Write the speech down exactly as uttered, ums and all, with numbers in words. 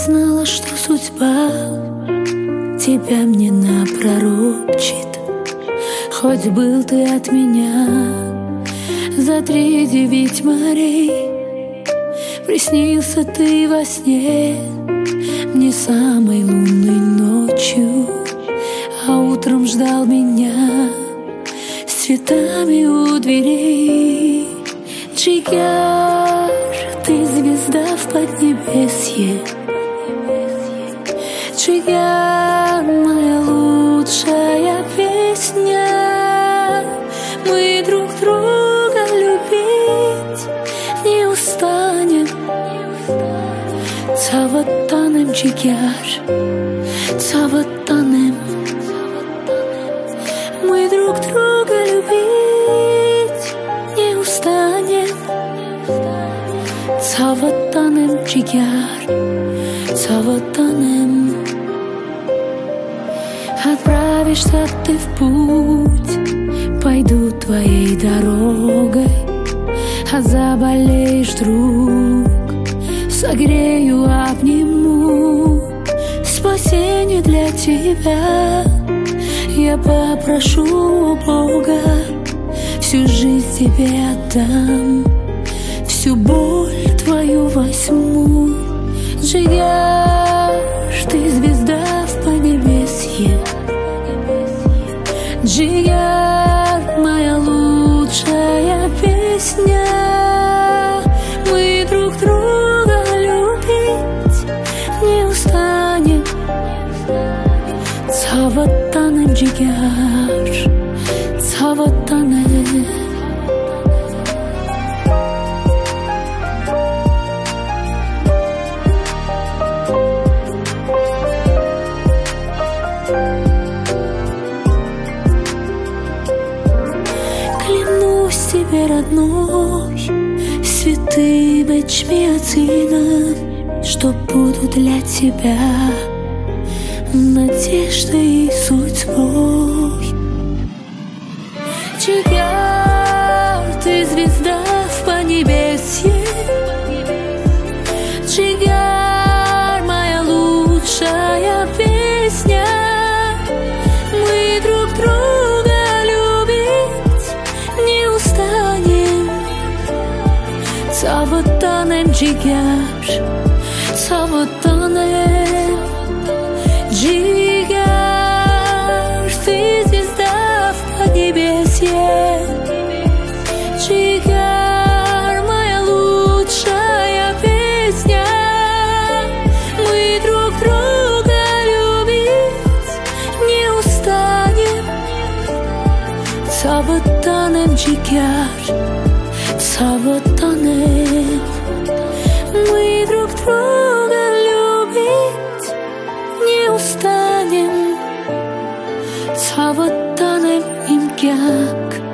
знала, что судьба тебя мне напророчит. Хоть был ты от меня за три девять морей, приснился ты во сне мне самой лунной ночью, а утром ждал меня с цветами у дверей. Джигар, ты звезда в поднебесье. Джигар, моя лучшая песня. Мы друг друга любить не устанем. Цаватанем, Джигар, цаватанем. Мы друг друга любить не устанем. Цаватанем, Джигар, цаватанем. Отправишься ты в путь, пойду твоей дорогой, а заболеешь вдруг, согрею, обниму. Спасение для тебя я попрошу у Бога, всю жизнь тебе отдам, всю боль твою возьму. Джигар, ты звезда в поднебесье. Джигар, моя лучшая песня. Мы друг друга любить не устанем. Цаватанем, Джигар, цаватанем. Клянусь тебе, родной, святым эчмиацином, что буду для тебя надеждой и судьбой. Джигар, ты звезда в поднебесье. Джигар, моя лучшая песня. Мы друг друга любить не устанем. Цаватанем, Джигар, цаватанем. Джигар, ты звезда в поднебесье. Джигар, моя лучшая песня. Мы друг друга любить не устанем. Цаватанем, Джигар, цаватанем. Мы друг друга любить не устанем. Цаватанем, имгяк.